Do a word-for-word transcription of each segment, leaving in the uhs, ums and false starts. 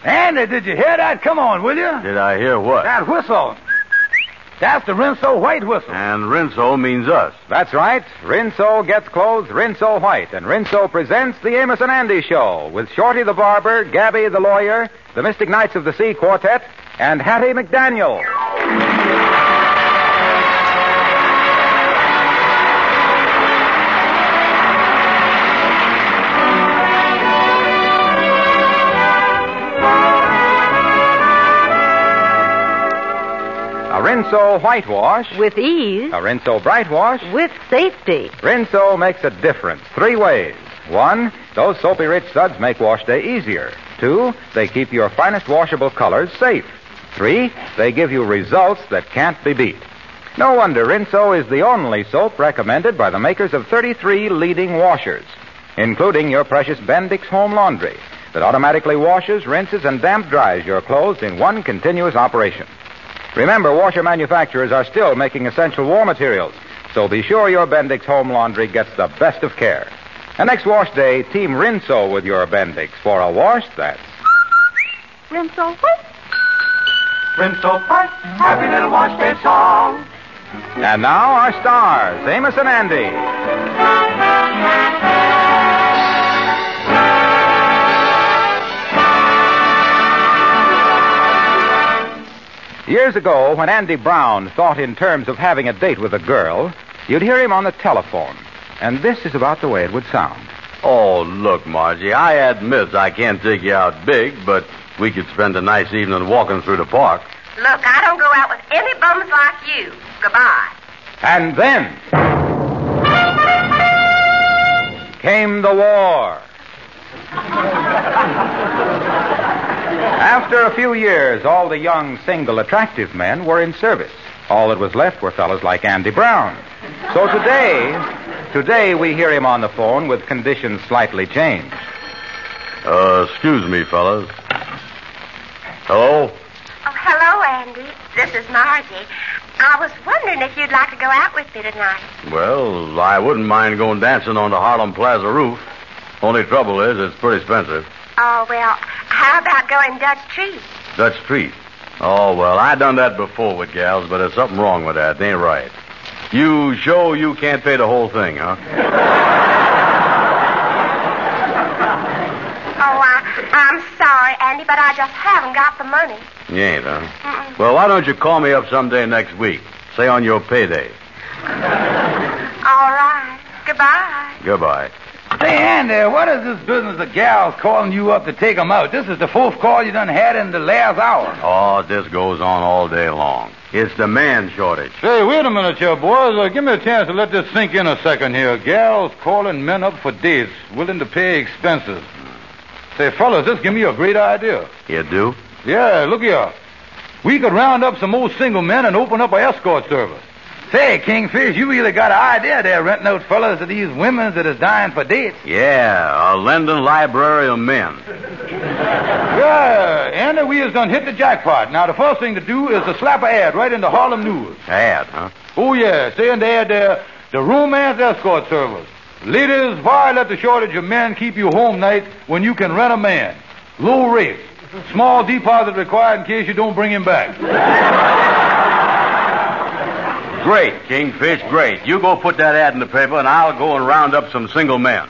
Andy, did you hear that? Come on, will you? Did I hear what? That whistle. That's the Rinso White whistle. And Rinso means us. That's right. Rinso gets clothes Rinso White, and Rinso presents the Amos and Andy Show with Shorty the Barber, Gabby the Lawyer, the Mystic Knights of the Sea Quartet, and Hattie McDaniel. A Rinso Whitewash. With ease. A Rinso Brightwash. With safety. Rinso makes a difference three ways. One, those soapy rich suds make wash day easier. Two, they keep your finest washable colors safe. Three, they give you results that can't be beat. No wonder Rinso is the only soap recommended by the makers of thirty-three leading washers, including your precious Bendix Home Laundry that automatically washes, rinses, and damp dries your clothes in one continuous operation. Remember, washer manufacturers are still making essential war materials, so be sure your Bendix Home Laundry gets the best of care. And next wash day, team Rinso with your Bendix for a wash that's... Rinso White. Rinso White, happy little wash day song. And now our stars, Amos and Andy. Years ago, when Andy Brown thought in terms of having a date with a girl, you'd hear him on the telephone. And this is about the way it would sound. Oh, look, Margie, I admit I can't take you out big, but we could spend a nice evening walking through the park. Look, I don't go out with any bums like you. Goodbye. And then came the war. After a few years, all the young, single, attractive men were in service. All that was left were fellows like Andy Brown. So today, today we hear him on the phone with conditions slightly changed. Uh, excuse me, fellas. Hello? Oh, hello, Andy. This is Margie. I was wondering if you'd like to go out with me tonight. Well, I wouldn't mind going dancing on the Harlem Plaza roof. Only trouble is, it's pretty expensive. Oh, well, how about going Dutch Treat? Dutch Treat? Oh, well, I done that before with gals, but there's something wrong with that. It ain't right. You show you can't pay the whole thing, huh? Oh, I, I'm sorry, Andy, but I just haven't got the money. You ain't, huh? Mm-mm. Well, why don't you call me up someday next week? Say on your payday. All right. Goodbye. Goodbye. Say, Andy, what is this business of gals calling you up to take 'em out? This is the fourth call you done had in the last hour. Oh, this goes on all day long. It's the man shortage. Say, wait a minute here, boys. Uh, give me a chance to let this sink in a second here. Gals calling men up for dates, willing to pay expenses. Say, fellas, this give me a great idea. You do? Yeah, look here. We could round up some old single men and open up an escort service. Say, Kingfish, you really got an idea there, renting out fellas to these women that is dying for dates. Yeah, a London library of men. Yeah, Andy, we has done hit the jackpot. Now, the first thing to do is to slap an ad right in the Harlem News. Ad, huh? Oh, yeah, say in the ad there, the romance escort service. Ladies, why let the shortage of men keep you home night when you can rent a man? Low rates. Small deposit required in case you don't bring him back. Great, Kingfish, great. You go put that ad in the paper, and I'll go and round up some single men.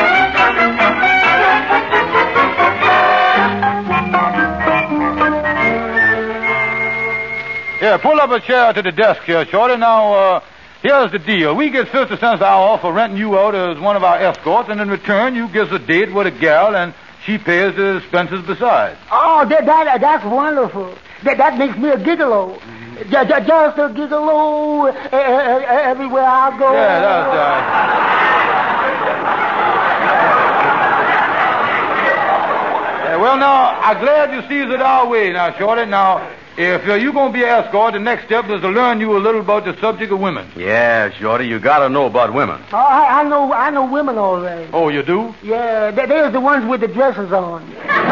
Yeah, pull up a chair to the desk here, Shorty. Now, uh, here's the deal. We get fifty cents an hour for renting you out as one of our escorts, and in return, you give us a date with a gal, and she pays the expenses besides. Oh, that, that that's wonderful. That that makes me a gigolo. Just, just a gigolo uh, uh, everywhere I go. Yeah, that's right. Yeah, well, now, I'm glad you sees it our way now, Shorty. Now, if uh, you're going to be an escort, the next step is to learn you a little about the subject of women. Yeah, Shorty, you got to know about women. Oh, I, I know I know women already. Oh, you do? Yeah, they, they're the ones with the dresses on.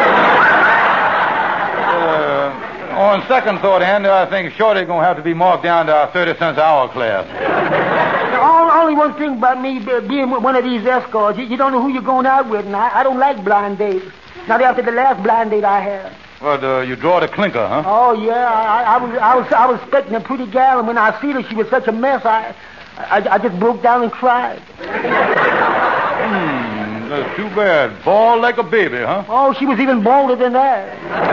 uh, on second thought, Andy, I think Shorty's going to have to be marked down to our thirty cents an hour class. All, only one thing about me being one of these escorts, you, you don't know who you're going out with, and I, I don't like blind dates. Not after the last blind date I had. What, uh, you draw the clinker, huh? Oh, yeah. I, I was I was, I was expecting a pretty gal, and when I see her, she was such a mess, I, I, I just broke down and cried. Hmm, that's too bad. Bald like a baby, huh? Oh, she was even bolder than that.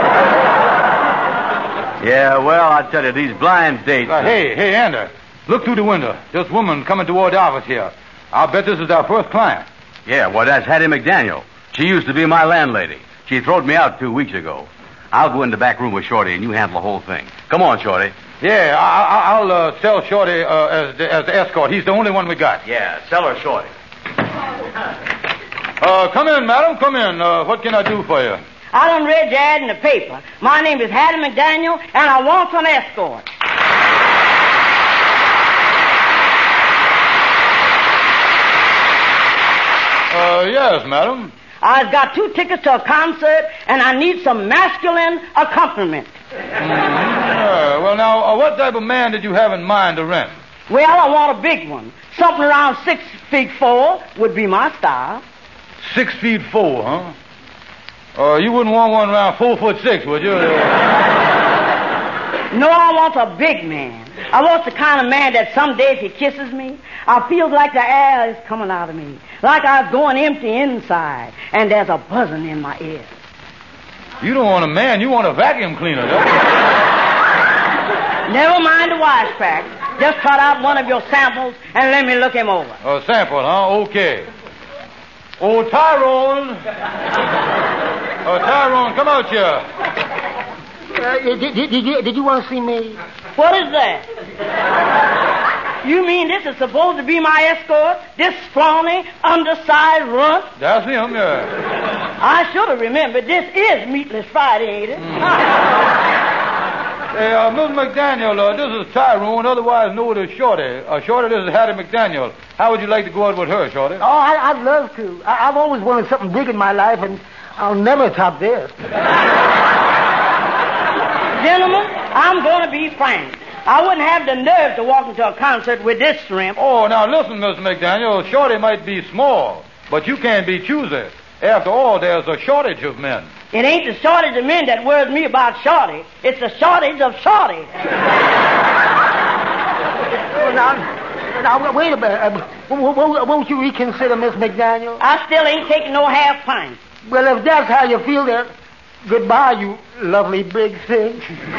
Yeah, well, I tell you, these blind dates... Uh, hey, hey, Andy, look through the window. This woman coming toward the office here. I'll bet this is our first client. Yeah, well, that's Hattie McDaniel. She used to be my landlady. She throwed me out two weeks ago. I'll go in the back room with Shorty, and you handle the whole thing. Come on, Shorty. Yeah, I, I, I'll uh, sell Shorty uh, as, the, as the escort. He's the only one we got. Yeah, sell her Shorty. Uh, come in, madam, come in. Uh, what can I do for you? I done read your ad in the paper. My name is Hattie McDaniel, and I want some escort. Uh, yes, madam. I've got two tickets to a concert, and I need some masculine accompaniment. Mm-hmm. Yeah, well, now, uh, what type of man did you have in mind to rent? Well, I want a big one. Something around six feet four would be my style. Six feet four, huh? Uh, you wouldn't want one around four foot six, would you? No, I want a big man. I want the kind of man that some days he kisses me, I feel like the air is coming out of me, like I was going empty inside, and there's a buzzing in my ear. You don't want a man, you want a vacuum cleaner, don't you? Never mind the wisecracks. Just cut out one of your samples and let me look him over. A sample, huh? Okay. Oh, Tyrone. Oh, Tyrone, come out here. Uh, did, did, did, you, did you want to see me? What is that? You mean this is supposed to be my escort? This scrawny, undersized runt? That's him, yeah. I should have remembered. This is Meatless Friday, ain't it? Mm. Hey, uh, Miss McDaniel, uh, this is Tyrone, otherwise known as Shorty. Uh, Shorty, this is Hattie McDaniel. How would you like to go out with her, Shorty? Oh, I, I'd love to. I, I've always wanted something big in my life, and I'll never top this. Gentlemen, I'm going to be frank. I wouldn't have the nerve to walk into a concert with this shrimp. Oh, now listen, Miss McDaniel. Shorty might be small, but you can't be choosy. After all, there's a shortage of men. It ain't the shortage of men that worries me about Shorty. It's the shortage of Shorty. now, now, wait a minute. Uh, won't, won't you reconsider, Miss McDaniel? I still ain't taking no half pint. Well, if that's how you feel, then goodbye, you lovely big thing.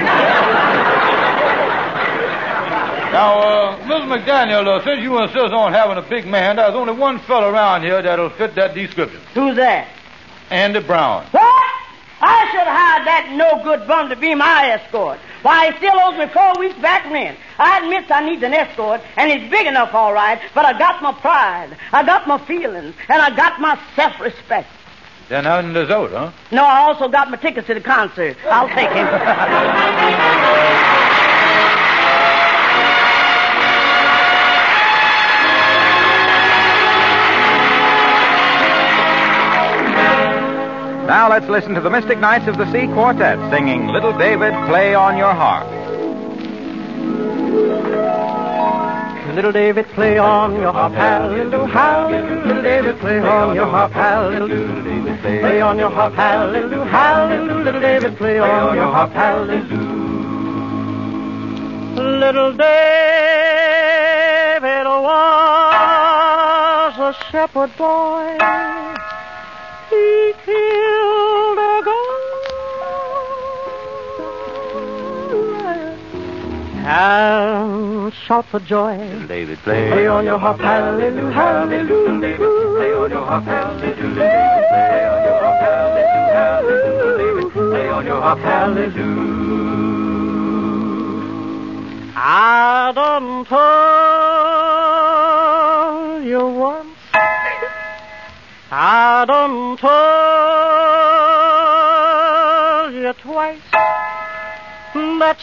Now, uh, Miss McDaniel, uh, since you insist on having a big man, there's only one fella around here that'll fit that description. Who's that? Andy Brown. What? I should have hired that no-good bum to be my escort. Why, he still owes me four weeks back rent. I admit I need an escort, and he's big enough, all right, but I got my pride, I got my feelings, and I got my self-respect. Then out in the out, huh? No, I also got my tickets to the concert. I'll take him. Now let's listen to the Mystic Knights of the Sea Quartet singing Little David, Play on Your Harp. Little David, play on your harp, hallelujah, hallelujah. Little David, play on your harp, hallelujah. Play on your harp, hallelujah, hallelujah. Little David, play on your harp, hallelujah. Little David was a shepherd boy. He killed a goat and shout for joy. David, play, play on your harp, hallelujah, hallelujah. David, play on your harp, hallelujah. Play on your harp, hallelujah. David, play on your harp, hallelujah. I done told you once, I done told you twice, that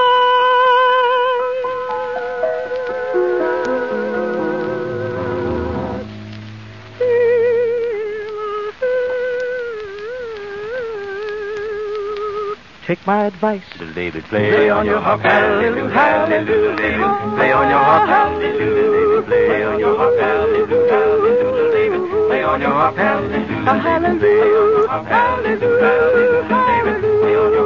take my advice. Little David, play, play on your harp, hallelujah, hallelujah. David, play on your harp, hallelujah. Play on your harp, hallelujah, hallelujah. David, play on your harp, hallelujah. Hallelujah, hallelujah. David, play on your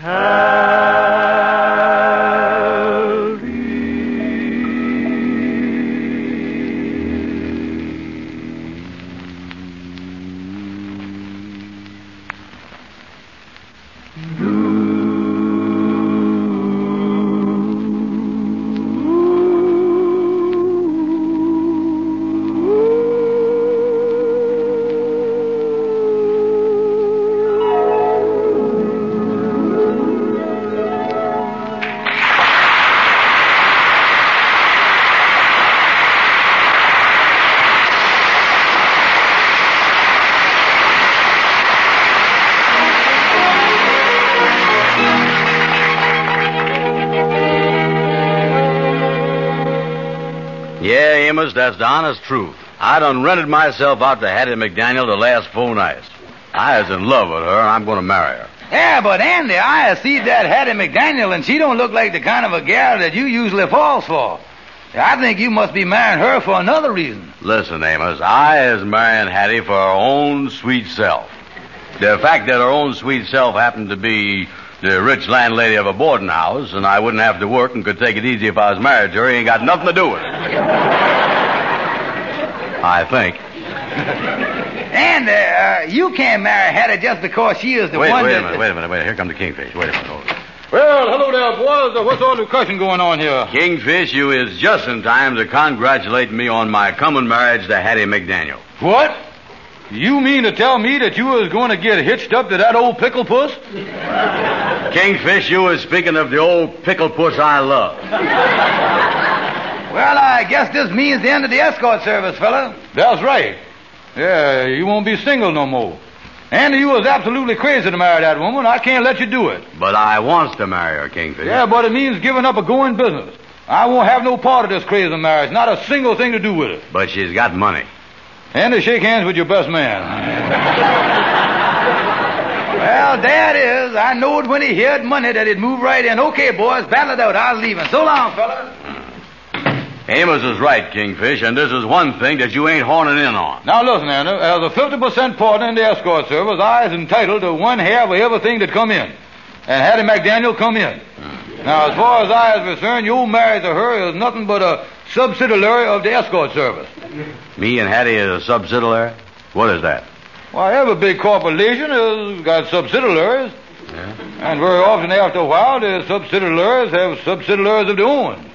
Yeah, Amos, that's the honest truth. I done rented myself out to Hattie McDaniel the last four nights. I was in love with her, and I'm going to marry her. Yeah, but Andy, I have seen that Hattie McDaniel, and she don't look like the kind of a gal that you usually falls for. I think you must be marrying her for another reason. Listen, Amos, I is marrying Hattie for her own sweet self. The fact that her own sweet self happened to be the rich landlady of a boarding house, and I wouldn't have to work and could take it easy if I was married to her, ain't got nothing to do with it. I think. And uh, you can't marry Hattie just because she is the wait, one wait that... a minute, wait a minute, wait a minute. Here comes the Kingfish. Wait a minute, hold it. Well, hello there, boys. What's all the discussion going on here? Kingfish, you is just in time to congratulate me on my coming marriage to Hattie McDaniel. What? You mean to tell me that you was going to get hitched up to that old pickle puss? Kingfish, you was speaking of the old pickle puss I love. Well, I guess this means the end of the escort service, fella. That's right. Yeah, you won't be single no more. Andy, you was absolutely crazy to marry that woman. I can't let you do it. But I wants to marry her, Kingfish. Yeah, but it means giving up a going business. I won't have no part of this crazy marriage. Not a single thing to do with it. But she's got money. Andy, shake hands with your best man. Well, there it is. I knowed when he heard money that he'd move right in. Okay, boys, battle it out. I was leaving. So long, fellas. Amos is right, Kingfish, and this is one thing that you ain't horning in on. Now, listen, Andy. As a fifty percent partner in the escort service, I is entitled to one half of everything that come in. And Hattie McDaniel come in. Hmm. Now, as far as I is concerned, your marriage to her is nothing but a subsidiary of the escort service. Me and Hattie is a subsidiary? What is that? Why, every big corporation has got subsidiaries. Yeah. And very often after a while, the subsidiaries have subsidiaries of their own.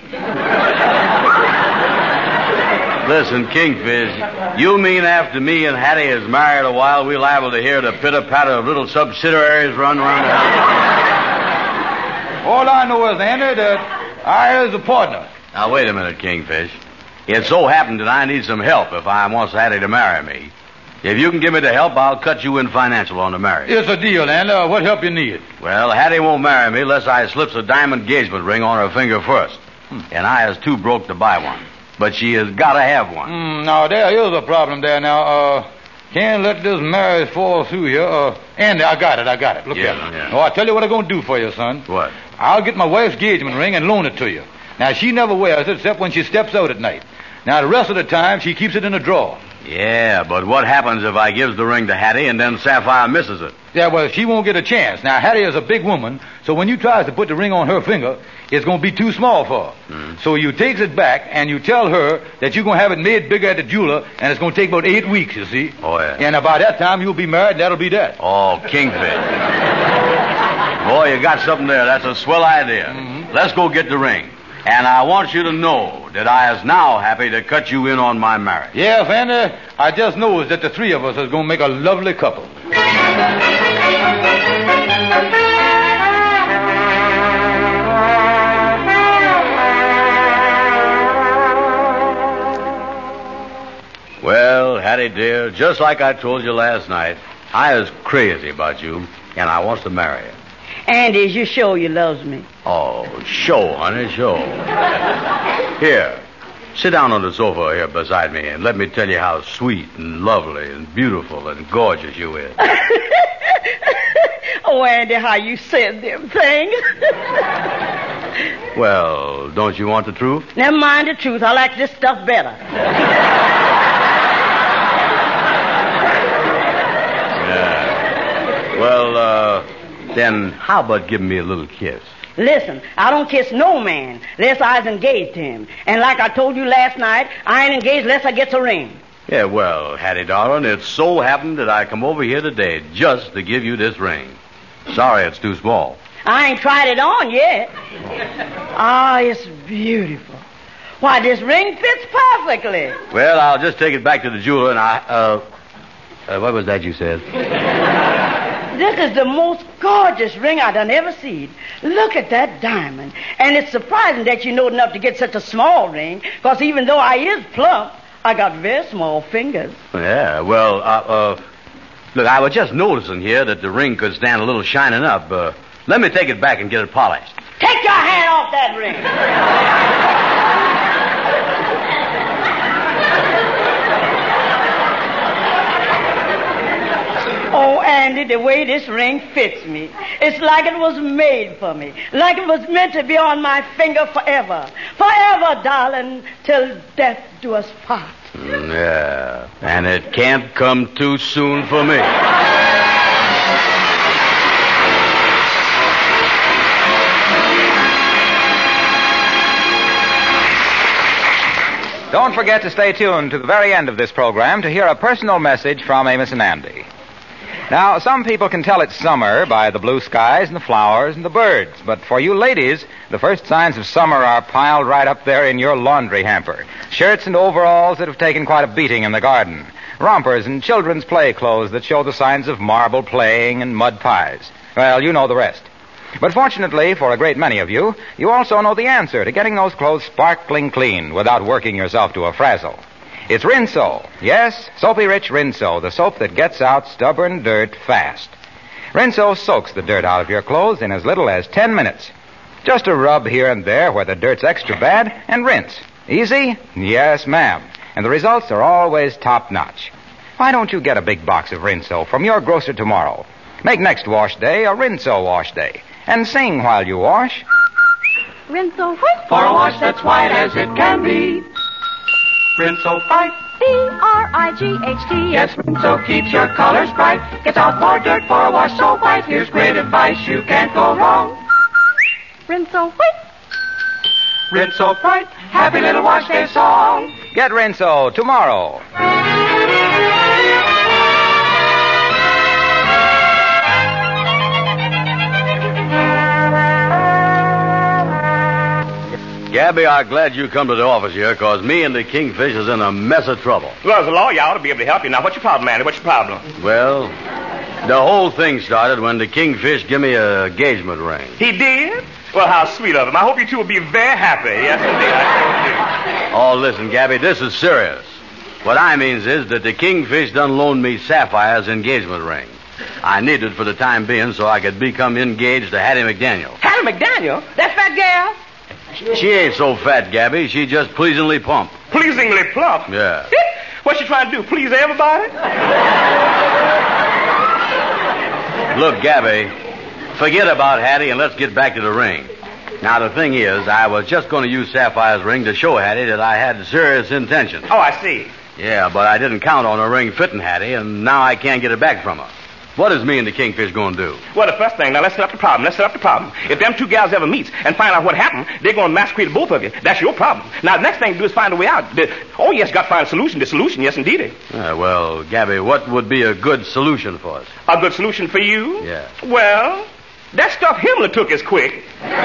Listen, Kingfish, you mean after me and Hattie is married a while, we're liable to hear the pitter-patter of little subsidiaries run around the house? All I know is, Andy, that I is a partner. Now, wait a minute, Kingfish. It so happened that I need some help if I wants Hattie to marry me. If you can give me the help, I'll cut you in financial on the marriage. It's a deal, Andy. Uh, what help you need? Well, Hattie won't marry me unless I slips a diamond engagement ring on her finger first. Hmm. And I is too broke to buy one. But she has got to have one. Mm, now, there is a problem there. Now, uh, can't let this marriage fall through here. Uh, Andy, I got it, I got it. Look yeah, at it. Yeah. Oh, I'll tell you what I'm going to do for you, son. What? I'll get my wife's engagement ring and loan it to you. Now, she never wears it except when she steps out at night. Now, the rest of the time, she keeps it in a drawer. Yeah, but what happens if I gives the ring to Hattie and then Sapphire misses it? Yeah, well, she won't get a chance. Now, Hattie is a big woman, so when you tries to put the ring on her finger, it's going to be too small for her. Mm-hmm. So you takes it back and you tell her that you're going to have it made bigger at the jeweler, and it's going to take about eight weeks, you see. Oh, yeah. And by that time, you'll be married, and that'll be that. Oh, Kingfish. Boy, you got something there. That's a swell idea. Mm-hmm. Let's go get the ring. And I want you to know that I is now happy to cut you in on my marriage. Yes, Andy. I just know that the three of us is going to make a lovely couple. Well, Hattie, dear, just like I told you last night, I is crazy about you, and I wants to marry you. Andy, you show you loves me. Oh, show, honey, show. Here, sit down on the sofa here beside me and let me tell you how sweet and lovely and beautiful and gorgeous you is. Oh, Andy, how you said them things. Well, don't you want the truth? Never mind the truth. I like this stuff better. Yeah. Well, uh... Then how about giving me a little kiss? Listen, I don't kiss no man unless I was engaged to him. And like I told you last night, I ain't engaged unless I gets a ring. Yeah, well, Hattie, darling, it so happened that I come over here today just to give you this ring. Sorry it's too small. I ain't tried it on yet. Ah, it's beautiful. Why, this ring fits perfectly. Well, I'll just take it back to the jeweler and I, uh, uh what was that you said? This is the most gorgeous ring I done ever seen. Look at that diamond. And it's surprising that you know enough to get such a small ring, because even though I is plump, I got very small fingers. Yeah, well, uh, uh, look, I was just noticing here that the ring could stand a little shining up. Uh, let me take it back and get it polished. Take your hand off that ring. Oh, Andy, the way this ring fits me. It's like it was made for me. Like it was meant to be on my finger forever. Forever, darling, till death do us part. Mm, yeah, and it can't come too soon for me. Don't forget to stay tuned to the very end of this program to hear a personal message from Amos and Andy. Now, some people can tell it's summer by the blue skies and the flowers and the birds. But for you ladies, the first signs of summer are piled right up there in your laundry hamper. Shirts and overalls that have taken quite a beating in the garden. Rompers and children's play clothes that show the signs of marble playing and mud pies. Well, you know the rest. But fortunately, for a great many of you, you also know the answer to getting those clothes sparkling clean without working yourself to a frazzle. It's Rinso. Yes, Soapy Rich Rinso, the soap that gets out stubborn dirt fast. Rinso soaks the dirt out of your clothes in as little as ten minutes. Just a rub here and there where the dirt's extra bad and rinse. Easy? Yes, ma'am. And the results are always top-notch. Why don't you get a big box of Rinso from your grocer tomorrow? Make next wash day a Rinso wash day. And sing while you wash. Rinso white. For a wash that's white as it can be. Rinso Fight. B R I G H T. Yes, Rinso keeps your colors bright. Gets out more dirt for a wash so white. Here's great advice, you can't go wrong. Rinso white. Rinso Fight. Happy little wash day song. Get Rinso tomorrow. Gabby, I'm glad you come to the office here, because me and the Kingfish is in a mess of trouble. Well, as a lawyer, I ought to be able to help you. Now, what's your problem, Andy? What's your problem? Well, the whole thing started when the Kingfish gave me an engagement ring. He did? Well, how sweet of him. I hope you two will be very happy. Yes, indeed, I sure do. Oh, listen, Gabby, this is serious. What I means is that the Kingfish done loaned me Sapphire's engagement ring. I need it for the time being so I could become engaged to Hattie McDaniel. Hattie McDaniel? That fat gal? She ain't so fat, Gabby. She just pleasingly plump. Pleasingly plump? Yeah. What's she trying to do, please everybody? Look, Gabby, forget about Hattie and let's get back to the ring. Now, the thing is, I was just going to use Sapphire's ring to show Hattie that I had serious intentions. Oh, I see. Yeah, but I didn't count on her ring fitting Hattie, and now I can't get it back from her. What is me and the Kingfish going to do? Well, the first thing, now let's set up the problem. Let's set up the problem. If them two gals ever meet and find out what happened, they're going to massacre both of you. That's your problem. Now, the next thing to do is find a way out. The, oh, yes, got to find a solution. The solution, yes, indeed. Uh, well, Gabby, what would be a good solution for us? A good solution for you? Yeah. Well, that stuff Himmler took is quick.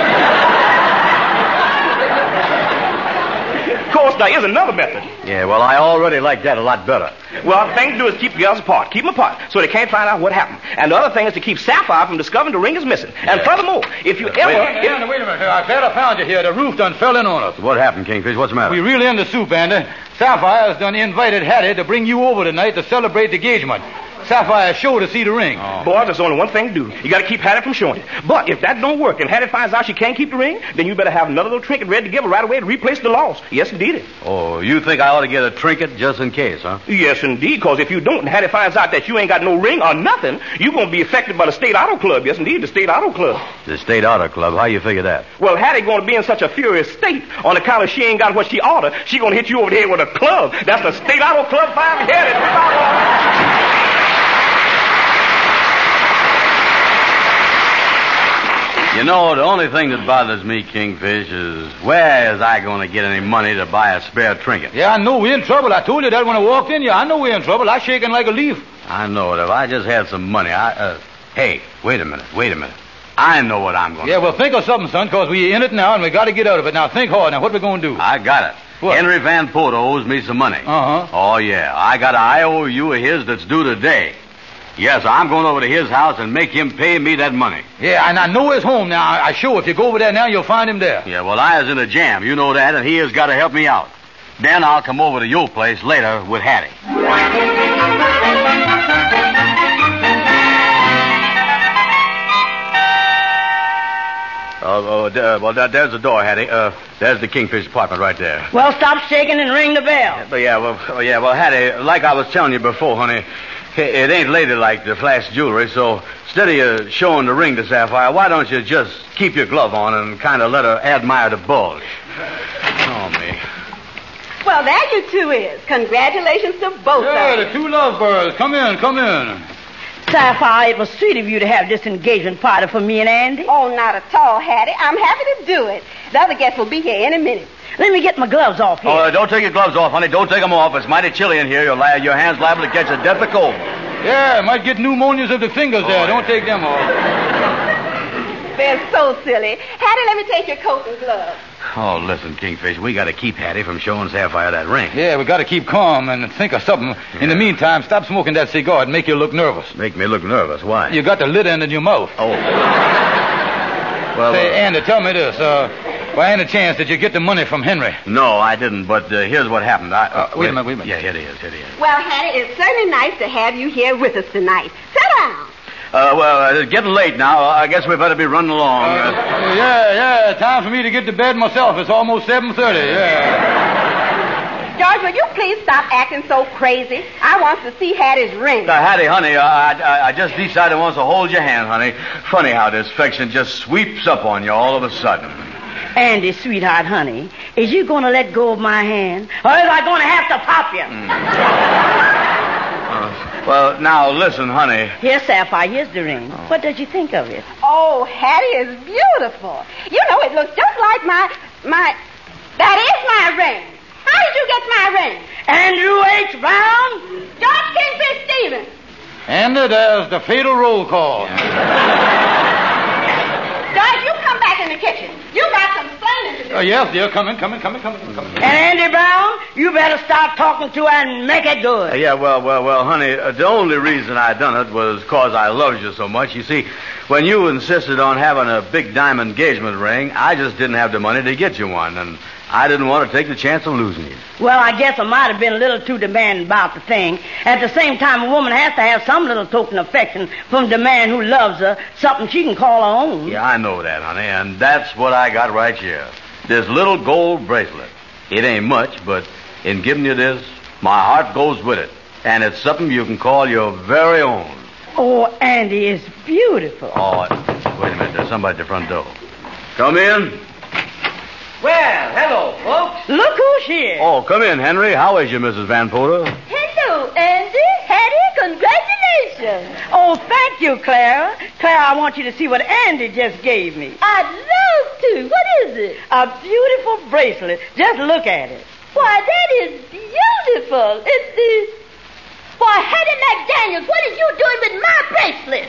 Of course, there is another method. Yeah, well, I already like that a lot better. Well, the thing to do is keep the girls apart. Keep them apart so they can't find out what happened. And the other thing is to keep Sapphire from discovering the ring is missing. And Yeah. furthermore, if you Wait, ever... wait, if- Andy, wait a minute. I'm glad I found you here. The roof done fell in on us. What happened, Kingfish? What's the matter? We really in the soup, Andy. Sapphire's done invited Hattie to bring you over tonight to celebrate the engagement. Sapphire show to see the ring. Oh. Boy, there's only one thing to do. You got to keep Hattie from showing it. But if that don't work and Hattie finds out she can't keep the ring, then you better have another little trinket ready to give her right away to replace the loss. Yes, indeed. Oh, you think I ought to get a trinket just in case, huh? Yes, indeed, because if you don't and Hattie finds out that you ain't got no ring or nothing, you're going to be affected by the State Auto Club. Yes, indeed, the State Auto Club. The State Auto Club. How you figure that? Well, Hattie going to be in such a furious state on account of she ain't got what she oughta. She going to hit you over the head with a club. That's the State Auto Club five-headed. You know, the only thing that bothers me, Kingfish, is where is I going to get any money to buy a spare trinket? Yeah, I know we're in trouble. I told you that when I walked in. Yeah, I know we're in trouble. I'm shaking like a leaf. I know it. If I just had some money, I... Uh, hey, wait a minute. Wait a minute. I know what I'm going to Yeah, do. well, think of something, son, because we're in it now, and we got to get out of it. Now, think hard. Now, what we going to do? I got it. What? Henry Van Porter owes me some money. Uh-huh. Oh, yeah. I got an I O U of his that's due today. Yes, I'm going over to his house and make him pay me that money. Yeah, and I know he's home now. I sure, if you go over there now, you'll find him there. Yeah, well, I is in a jam. You know that, and he has got to help me out. Then I'll come over to your place later with Hattie. Oh, uh, uh, well, that, there's the door, Hattie. Uh, there's the Kingfish apartment right there. Well, stop shaking and ring the bell. Yeah, but yeah, well, oh, yeah, well, Hattie, like I was telling you before, honey, it, it ain't ladylike to flash jewelry, so instead of you showing the ring to Sapphire, why don't you just keep your glove on and kind of let her admire the bulge? Oh, me. Well, there you two is. Congratulations to both Yeah, of you. the two lovebirds. Come in, come in. Sapphire, it was sweet of you to have this engagement party for me and Andy. Oh, not at all, Hattie. I'm happy to do it. The other guests will be here any minute. Let me get my gloves off here. Oh, uh, don't take your gloves off, honey. Don't take them off. It's mighty chilly in here. Your, li- your hand's liable to catch a deathly cold. Yeah, might get pneumonias of the fingers Oh, there. yeah. Don't take them off. They're so silly. Hattie, let me take your coat and gloves. Oh, listen, Kingfish, we got to keep Hattie from showing Sapphire that ring. Yeah, we got to keep calm and think of something. Yeah. In the meantime, stop smoking that cigar and make you look nervous. Make me look nervous. Why? You got the lid end in your mouth. Oh. Well, Say, uh, Andy, tell me this. Uh, by any chance, did you get the money from Henry? no, I didn't, but uh, here's what happened. I, Uh, wait a minute, wait a minute. Yeah, here it is, here it is. Well, Hattie, it's certainly nice to have you here with us tonight. Sit down. Uh, well, uh, it's getting late now. I guess we better be running along. Uh, yeah, yeah, time for me to get to bed myself. It's almost seven thirty, yeah. George, will you please stop acting so crazy? I want to see Hattie's ring. Uh, Hattie, honey, uh, I, I, I just decided once to hold your hand, honey. Funny how this affection just sweeps up on you all of a sudden. Andy, sweetheart, honey, is you going to let go of my hand? Or is I going to have to pop you? Mm. uh, well, now, listen, honey. Here, Sapphire, here's the ring. Oh. What did you think of it? Oh, Hattie is beautiful. You know, it looks just like my, my, that is my ring. How did you get my ring? Andrew H. Brown? George Kingfish Stevens. And there's the fatal roll call. George, you come back in the kitchen. You got some explaining to do. Oh, yes, dear. Come in, come in, come in, come in, come in. And Andy Brown, you better start talking to her and make it good. Uh, yeah, well, well, well, honey, uh, the only reason I done it was because I loved you so much. You see, when you insisted on having a big diamond engagement ring, I just didn't have the money to get you one, and I didn't want to take the chance of losing you. Well, I guess I might have been a little too demanding about the thing. At the same time, a woman has to have some little token of affection from the man who loves her, something she can call her own. Yeah, I know that, honey, and that's what I got right here. This little gold bracelet. It ain't much, but in giving you this, my heart goes with it. And it's something you can call your very own. Oh, Andy, it's beautiful. Oh, wait a minute. There's somebody at the front door. Come in. Well, hello, folks. Look who's here. Oh, come in, Henry. How is you, Missus Van Porter? Hello, Andy. Hattie, congratulations. Oh, thank you, Clara. Clara, I want you to see what Andy just gave me. I'd love to. What is it? A beautiful bracelet. Just look at it. Why, that is beautiful. It's the... Why, Hattie McDaniels, what are you doing with my bracelet?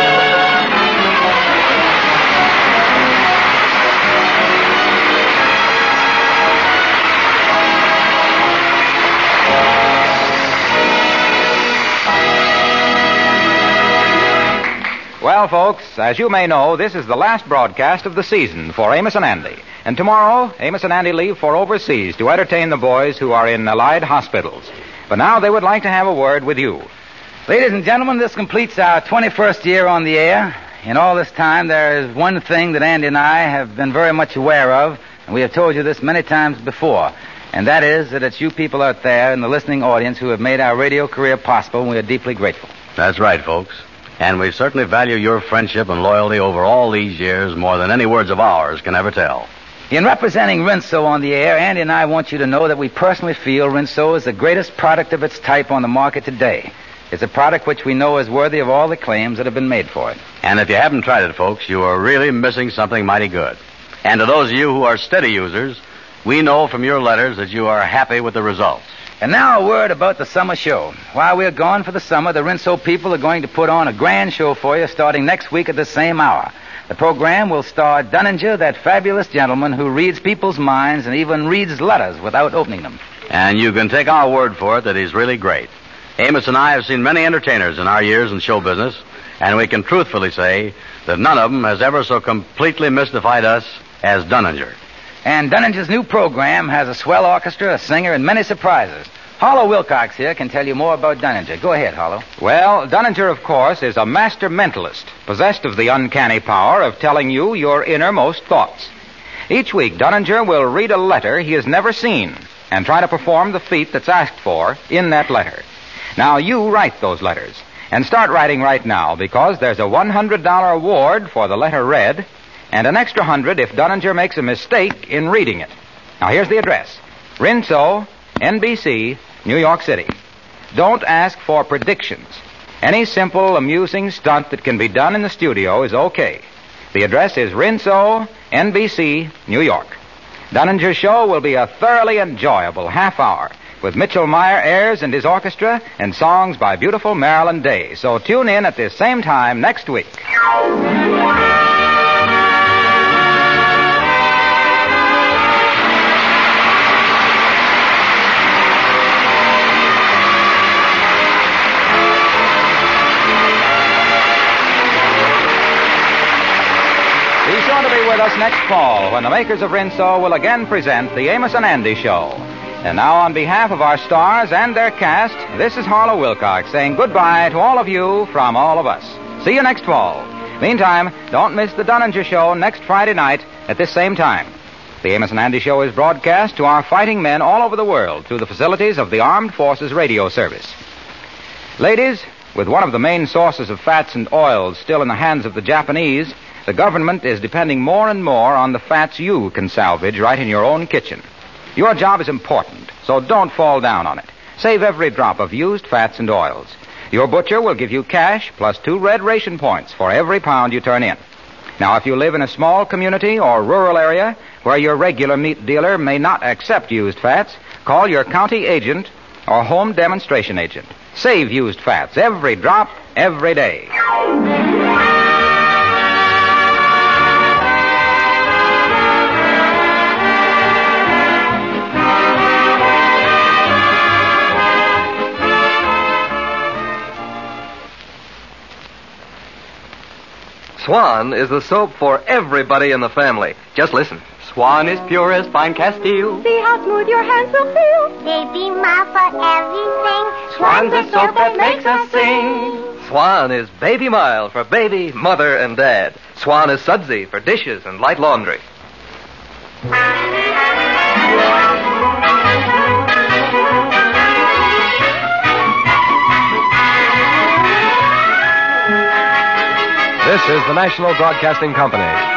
Well, folks, as you may know, this is the last broadcast of the season for Amos and Andy. And tomorrow, Amos and Andy leave for overseas to entertain the boys who are in allied hospitals. But now they would like to have a word with you. Ladies and gentlemen, this completes our twenty-first year on the air. In all this time, there is one thing that Andy and I have been very much aware of, and we have told you this many times before, and that is that it's you people out there in the listening audience who have made our radio career possible, and we are deeply grateful. That's right, folks. And we certainly value your friendship and loyalty over all these years more than any words of ours can ever tell. In representing Rinso on the air, Andy and I want you to know that we personally feel Rinso is the greatest product of its type on the market today. It's a product which we know is worthy of all the claims that have been made for it. And if you haven't tried it, folks, you are really missing something mighty good. And to those of you who are steady users, we know from your letters that you are happy with the results. And now a word about the summer show. While we're gone for the summer, the Rinso people are going to put on a grand show for you starting next week at the same hour. The program will star Dunninger, that fabulous gentleman who reads people's minds and even reads letters without opening them. And you can take our word for it that he's really great. Amos and I have seen many entertainers in our years in show business, and we can truthfully say that none of them has ever so completely mystified us as Dunninger. And Dunninger's new program has a swell orchestra, a singer, and many surprises. Harlow Wilcox here can tell you more about Dunninger. Go ahead, Harlow. Well, Dunninger, of course, is a master mentalist, possessed of the uncanny power of telling you your innermost thoughts. Each week, Dunninger will read a letter he has never seen and try to perform the feat that's asked for in that letter. Now, you write those letters, and start writing right now, because there's a one hundred dollars award for the letter read, and an extra hundred if Dunninger makes a mistake in reading it. Now, here's the address. Rinso, N B C, New York City. Don't ask for predictions. Any simple, amusing stunt that can be done in the studio is okay. The address is Rinso, N B C, New York. Dunninger's show will be a thoroughly enjoyable half hour with Mitchell Meyer airs and his orchestra and songs by beautiful Marilyn Day. So tune in at this same time next week. Be sure to be with us next fall when the makers of Rinso will again present the Amos and Andy Show. And now, on behalf of our stars and their cast, this is Harlow Wilcox saying goodbye to all of you from all of us. See you next fall. Meantime, don't miss the Dunninger Show next Friday night at this same time. The Amos and Andy Show is broadcast to our fighting men all over the world through the facilities of the Armed Forces Radio Service. Ladies, with one of the main sources of fats and oils still in the hands of the Japanese, the government is depending more and more on the fats you can salvage right in your own kitchen. Your job is important, so don't fall down on it. Save every drop of used fats and oils. Your butcher will give you cash plus two red ration points for every pound you turn in. Now, if you live in a small community or rural area where your regular meat dealer may not accept used fats, call your county agent or home demonstration agent. Save used fats, every drop, every day. Swan is the soap for everybody in the family. Just listen. Swan is pure as fine Castile. See how smooth your hands will feel. Baby Mile for everything. Swan's the soap that makes us sing. Swan is Baby Mile for baby, mother, and dad. Swan is Sudsy for dishes and light laundry. This is the National Broadcasting Company.